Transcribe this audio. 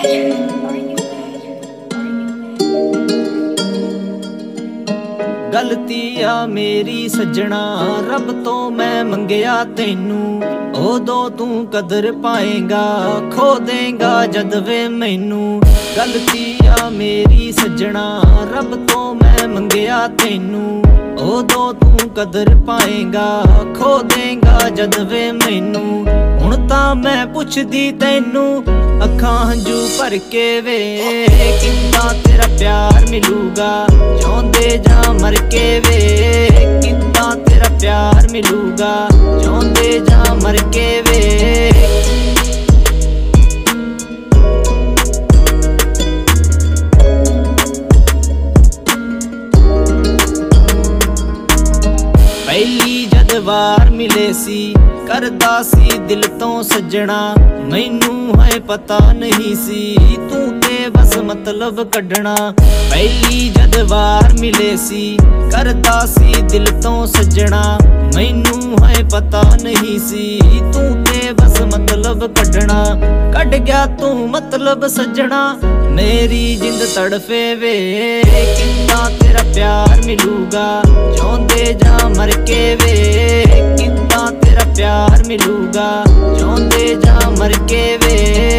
गलती आ मेरी सज्जणा रब तो मैं मंगिया तेनू उदों तू कदर पाएगा खो देगा जद वे मैनू। गलती आ मेरी सज्जणा रब तो मैं मंगिया तेनू उदों तू कदर पाएगा खो देगा जद वे मैनू। हुण तां मैं पुछदी तैनू अखां हंझू भर के वे किद्दां तेरा प्यार मिलूगा जिउंदे जां मर के वे किद्दां तेरा प्यार मिलूगा जिउंदे जां मर के वे। पहली जद वार मिले सी करदा सी दिल तो सज्जणा मैनू है पता नहीं सी तू ते बस मतलब कढ़ना। पहली जद वार मिले सी करदा सी दिल तो सज्जणा मैनू है पता नहीं सी तू ते बस मतलब कढ़ना। कढ़ गया तू मतलब सज्जणा मेरी जिंद तड़फे वे किद्दां तेरा प्यार मिलूगा जिउंदे जां मर के वे किद्दां तेरा प्यार मिलूगा जिउंदे जां मर के वे।